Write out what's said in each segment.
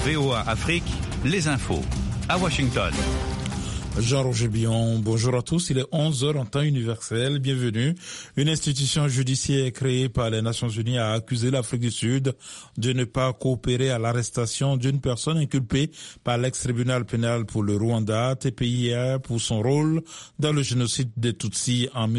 VOA Afrique, les infos. À Washington. Jean-Roger Billon, bonjour à tous. Il est 11h en temps universel. Bienvenue. Une institution judiciaire créée par les Nations Unies a accusé l'Afrique du Sud de ne pas coopérer à l'arrestation d'une personne inculpée par l'ex-tribunal pénal pour le Rwanda, TPIR, pour son rôle dans le génocide des Tutsis en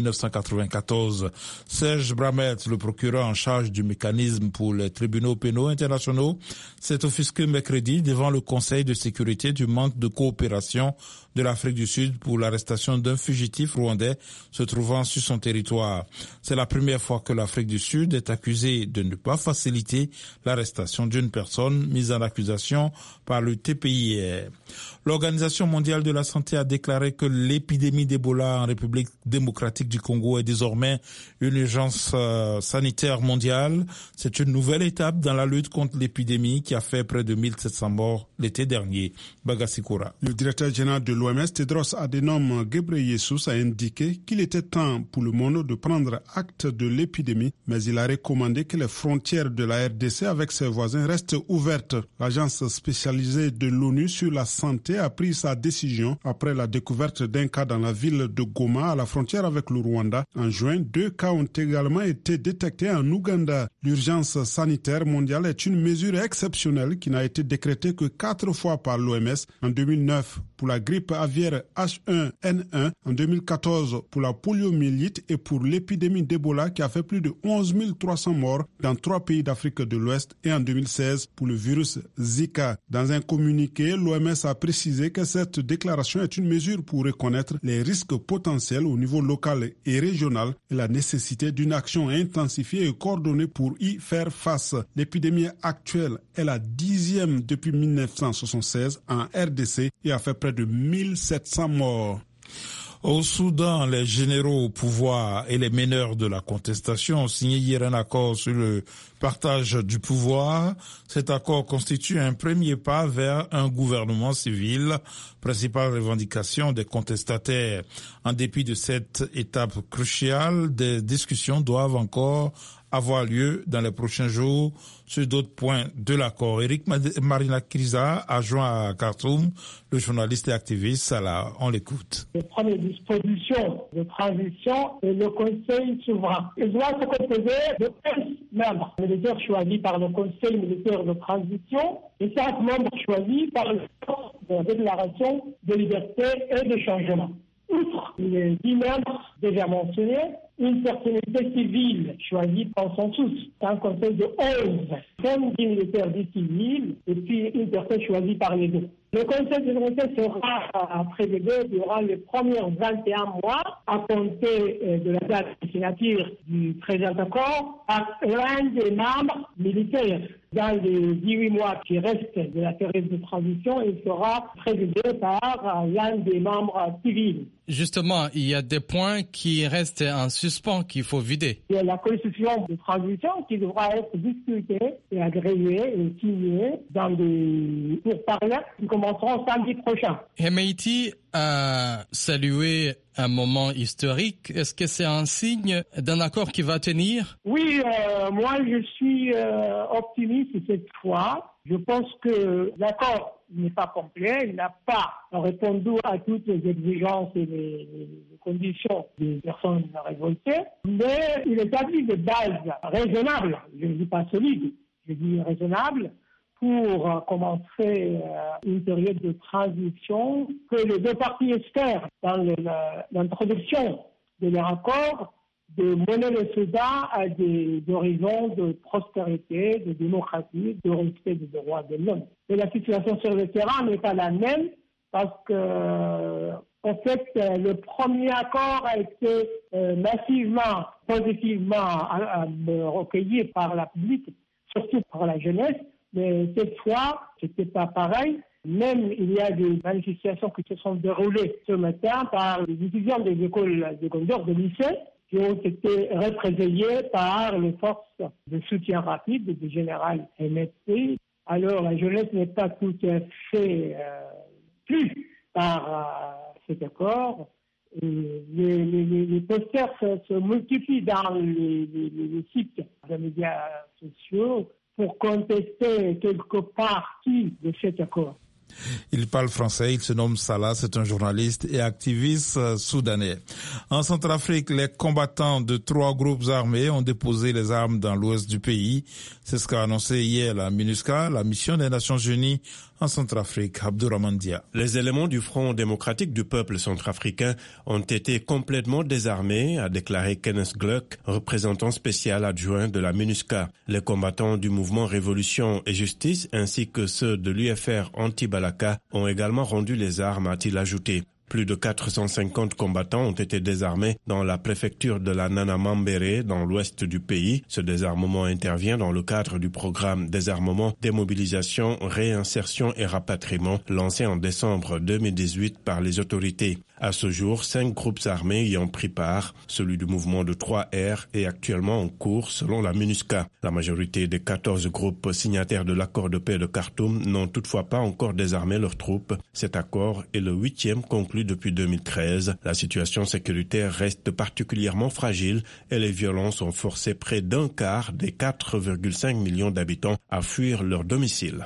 1994. Serge Bramett, le procureur en charge du mécanisme pour les tribunaux pénaux internationaux, s'est offusqué mercredi devant le Conseil de sécurité du manque de coopération de l'Afrique du Sud pour l'arrestation d'un fugitif rwandais se trouvant sur son territoire. C'est la première fois que l'Afrique du Sud est accusée de ne pas faciliter l'arrestation d'une personne mise en accusation par le TPIR. L'Organisation mondiale de la santé a déclaré que l'épidémie d'Ebola en République démocratique du Congo est désormais une urgence sanitaire mondiale. C'est une nouvelle étape dans la lutte contre l'épidémie qui a fait près de 1700 morts l'été dernier. Bagasikura. Le directeur général de l'OMS, Tedros Adhanom Ghebreyesus, a indiqué qu'il était temps pour le monde de prendre acte de l'épidémie, mais il a recommandé que les frontières de la RDC avec ses voisins restent ouvertes. L'agence spécialisée de l'ONU sur la santé a pris sa décision après la découverte d'un cas dans la ville de Goma à la frontière avec le Rwanda. En juin, 2 cas ont également été détectés en Ouganda. L'urgence sanitaire mondiale est une mesure exceptionnelle qui n'a été décrétée que 4 fois par l'OMS en 2009 pour la grippe aviaire H1N1, en 2014 pour la poliomyélite et pour l'épidémie d'Ebola qui a fait plus de 11 300 morts dans 3 pays d'Afrique de l'Ouest et en 2016 pour le virus Zika. Dans un communiqué, l'OMS a précisé que cette déclaration est une mesure pour reconnaître les risques potentiels au niveau local et régional et la nécessité d'une action intensifiée et coordonnée pour y faire face. L'épidémie actuelle est la 10e depuis 1976 en RDC et a fait près de 1700 morts. Au Soudan, les généraux au pouvoir et les meneurs de la contestation ont signé hier un accord sur le partage du pouvoir. Cet accord constitue un premier pas vers un gouvernement civil, principale revendication des contestataires. En dépit de cette étape cruciale, des discussions doivent encore avoir lieu dans les prochains jours sur d'autres points de l'accord. Eric Marina Kriza a joint à Khartoum le journaliste et activiste. Alors, on l'écoute. Les premières dispositions de transition et le Conseil souverain. Il doit se composer de 15 membres militaires choisis par le Conseil militaire de transition et 5 membres choisis par le force de la déclaration de liberté et de changement. Outre les 10 membres déjà mentionnés, une personnalité civile choisie par consensus. C'est un conseil de 11, 5 militaires dits civils et puis une personne choisie par les deux. Le conseil de sécurité sera présidé durant les premiers 21 mois à compter de la date de signature du présent accord par l'un des membres militaires. Dans les 18 mois qui restent de la période de transition, il sera présidé par l'un des membres civils. Justement, il y a des points qui restent en suspens qu'il faut vider. Il y a la constitution de transition qui devra être discutée et agréée et signée dans des pourparlers qui commenceront samedi prochain. Hemeti a salué un moment historique. Est-ce que c'est un signe d'un accord qui va tenir? Oui, moi je suis optimiste cette fois. Je pense que l'accord n'est pas complet, il n'a pas répondu à toutes les exigences et les conditions des personnes révoltées, mais il établit des bases raisonnables, je ne dis pas solides, je dis raisonnables, pour commencer une période de transition que les deux parties espèrent dans l'introduction de leur accord de mener le Soudan à des horizons de prospérité, de démocratie, de respect des droits de l'homme. Et la situation sur le terrain n'est pas la même parce que, en fait, le premier accord a été massivement, positivement recueilli par la public, surtout par la jeunesse. Mais cette fois, c'était pas pareil. Même il y a des manifestations qui se sont déroulées ce matin par les étudiants des écoles secondaires, de lycée, qui ont été représaillés par les forces de soutien rapide du général MSP. Alors la jeunesse n'est pas tout à fait plu par cet accord. Les posters se multiplient dans les sites des médias sociaux pour contester quelque partie de cet accord. Il parle français, il se nomme Salah, c'est un journaliste et activiste soudanais. En Centrafrique, les combattants de 3 groupes armés ont déposé les armes dans l'ouest du pays. C'est ce qu'a annoncé hier la MINUSCA, la mission des Nations Unies en Centrafrique. Abdourahmane Dia. Les éléments du Front démocratique du peuple centrafricain ont été complètement désarmés, a déclaré Kenneth Gluck, représentant spécial adjoint de la MINUSCA. Les combattants du mouvement Révolution et Justice ainsi que ceux de l'UFR anti-Balaka ont également rendu les armes, a-t-il ajouté. Plus de 450 combattants ont été désarmés dans la préfecture de la Nana Mambéré, dans l'ouest du pays. Ce désarmement intervient dans le cadre du programme Désarmement, Démobilisation, Réinsertion et Rapatriement, lancé en décembre 2018 par les autorités. À ce jour, 5 groupes armés y ont pris part. Celui du mouvement de 3R est actuellement en cours selon la MINUSCA. La majorité des 14 groupes signataires de l'accord de paix de Khartoum n'ont toutefois pas encore désarmé leurs troupes. Cet accord est le 8e conclu depuis 2013. La situation sécuritaire reste particulièrement fragile et les violences ont forcé près d'un quart des 4,5 millions d'habitants à fuir leur domicile.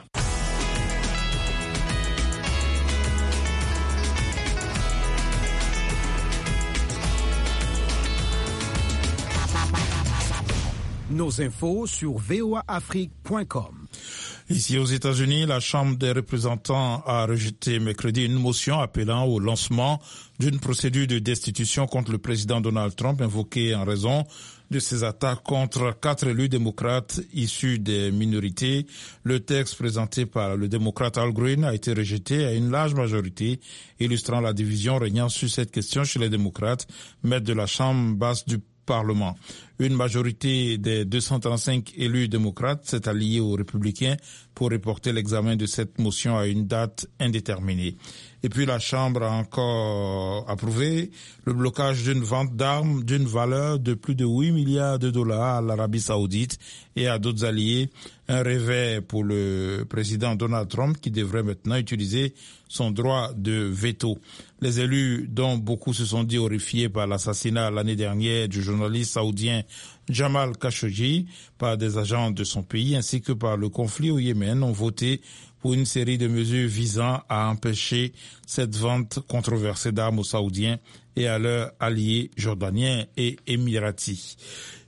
Nos infos sur voaafrique.com. Ici aux États-Unis, la Chambre des représentants a rejeté mercredi une motion appelant au lancement d'une procédure de destitution contre le président Donald Trump invoquée en raison de ses attaques contre 4 élus démocrates issus des minorités. Le texte présenté par le démocrate Al Green a été rejeté à une large majorité, illustrant la division régnant sur cette question chez les démocrates, maîtres de la Chambre basse du Parlement. Une majorité des 235 élus démocrates s'est alliée aux républicains pour reporter l'examen de cette motion à une date indéterminée. Et puis la Chambre a encore approuvé le blocage d'une vente d'armes d'une valeur de plus de 8 milliards de dollars à l'Arabie Saoudite et à d'autres alliés. Un réveil pour le président Donald Trump qui devrait maintenant utiliser son droit de veto. Les élus, dont beaucoup se sont dit horrifiés par l'assassinat l'année dernière du journaliste saoudien Jamal Khashoggi par des agents de son pays ainsi que par le conflit au Yémen, ont voté pour une série de mesures visant à empêcher cette vente controversée d'armes aux Saoudiens et à leurs alliés jordaniens et émiratis.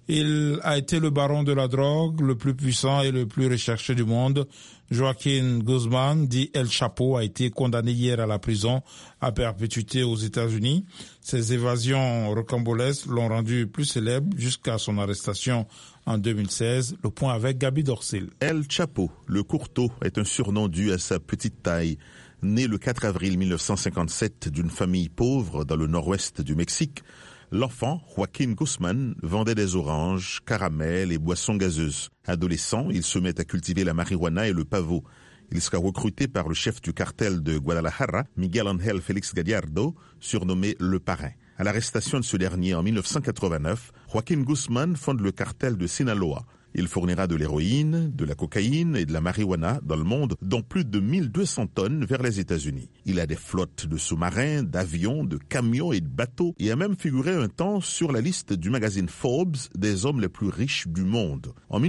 Il a été le baron de la drogue le plus puissant et le plus recherché du monde. Joaquin Guzman, dit El Chapo, a été condamné hier à la prison à perpétuité aux États-Unis. Ses évasions rocambolesques l'ont rendu plus célèbre jusqu'à son arrestation en 2016. Le point avec Gabi Dorcil. El Chapo, le courteau, est un surnom dû à sa petite taille. Né le 4 avril 1957 d'une famille pauvre dans le nord-ouest du Mexique, l'enfant, Joaquin Guzman, vendait des oranges, caramels et boissons gazeuses. Adolescent, il se met à cultiver la marijuana et le pavot. Il sera recruté par le chef du cartel de Guadalajara, Miguel Ángel Félix Gallardo, surnommé Le Parrain. À l'arrestation de ce dernier en 1989, Joaquin Guzman fonde le cartel de Sinaloa. Il fournira de l'héroïne, de la cocaïne et de la marijuana dans le monde, dont plus de 1200 tonnes vers les États-Unis. Il a des flottes de sous-marins, d'avions, de camions et de bateaux et a même figuré un temps sur la liste du magazine Forbes des hommes les plus riches du monde. En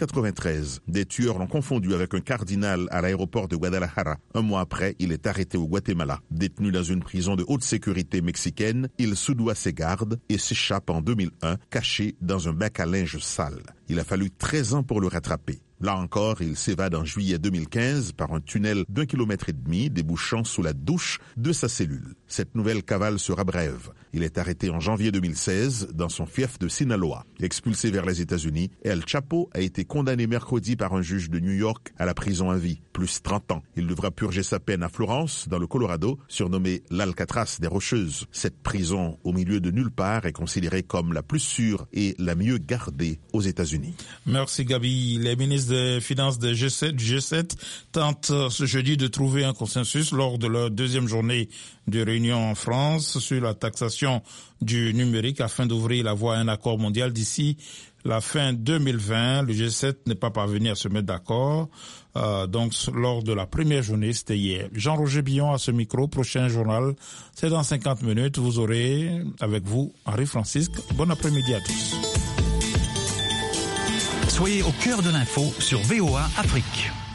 1993, des tueurs l'ont confondu avec un cardinal à l'aéroport de Guadalajara. Un mois après, il est arrêté au Guatemala. Détenu dans une prison de haute sécurité mexicaine, il soudoie ses gardes et s'échappe en 2001, caché dans un bac à linge sale. Il a fallu 13 ans pour le rattraper. Là encore, il s'évade en juillet 2015 par un tunnel d'1,5 km débouchant sous la douche de sa cellule. Cette nouvelle cavale sera brève. Il est arrêté en janvier 2016 dans son fief de Sinaloa. Expulsé vers les États-Unis, El Chapo a été condamné mercredi par un juge de New York à la prison à vie, plus 30 ans. Il devra purger sa peine à Florence, dans le Colorado, surnommée l'Alcatraz des Rocheuses. Cette prison au milieu de nulle part est considérée comme la plus sûre et la mieux gardée aux États-Unis. Merci Gabi. Les ministres des Finances du G7 tentent ce jeudi de trouver un consensus lors de leur deuxième journée de réunion en France sur la taxation du numérique afin d'ouvrir la voie à un accord mondial d'ici la fin 2020. Le G7 n'est pas parvenu à se mettre d'accord. Donc, lors de la première journée, c'était hier. Jean-Roger Billon à ce micro. Prochain journal, c'est dans 50 minutes. Vous aurez avec vous Henri Francisque. Bon après-midi à tous. Soyez au cœur de l'info sur VOA Afrique.